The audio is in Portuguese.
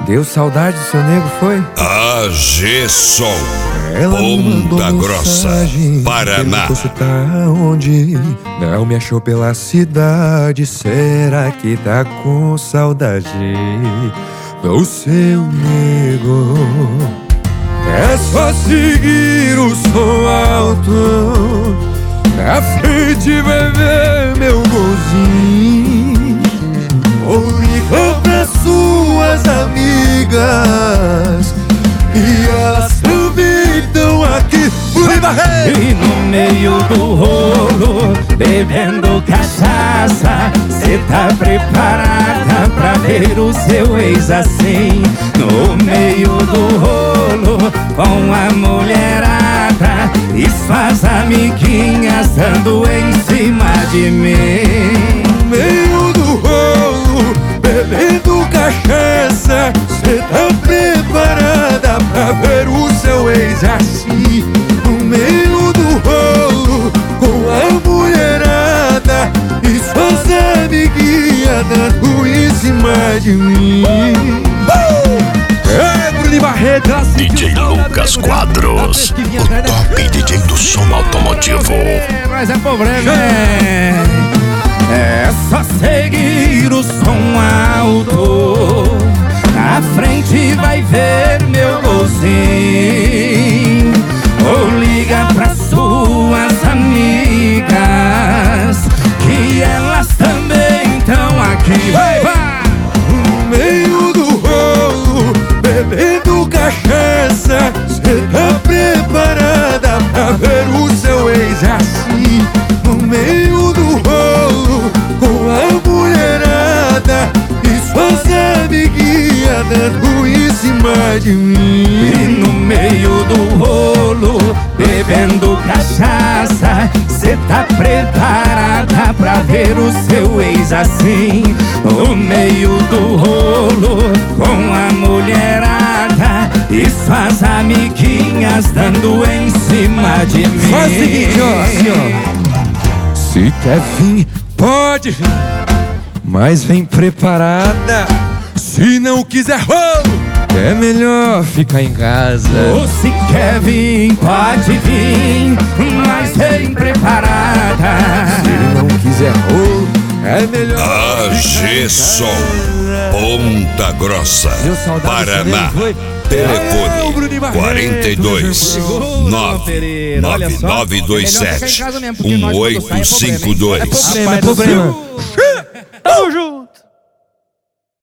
Deu saudade do seu nego, foi? A G-Sol, Ela me mandou Ponta Grossa, mensagem, Paraná. perguntou se tá onde? Não me achou pela cidade. Será que tá com saudade do seu nego? É só seguir o som alto, na frente vai ver meu golzinho. Ou liga pra suas amigas, e elas também estão aqui. E no meio do rolo, bebendo cachaça, cê tá preparada pra ver o seu ex assim? No meio do rolo, com a mulherada e suas amiguinhas dando em cima de mim. No meio do rolo, bebendo cachaça, cê tá preparada pra ver o seu ex assim? No meio do rolo, com a mulherada e suas amiguinhas dando em cima de mim. É Bruno Barreto, ela DJ Lucas Quadros, o top DJ do som automotivo. Mas é problema, é só seguir o som alto, na frente vai ver meu golzinho. Ou liga pra suas amigas, que elas também estão aqui. Vai, vai! no meio do rolo, bebendo cachaça, cê tá preparada pra ver o seu ex assim? No meio do rolo, com a mulherada e suas amiguinhas dando em cima de mim. E no meio do rolo, bebendo cachaça, cê tá preparada pra ver o seu ex assim? No meio do rolo, com a mulherada e suas amiguinhas dando em cima de mim. Faz o seguinte, ó, assim, ó. Se quer vir, pode vir, mas vem preparada. Se não quiser rolo, é melhor ficar em casa. Ou se quer vir, pode vir, mas vem preparada. Se não quiser rolo, é melhor A G-Sol, Ponta Grossa, Paraná. Telefone 42 99927 1852. é problema. Tamo junto.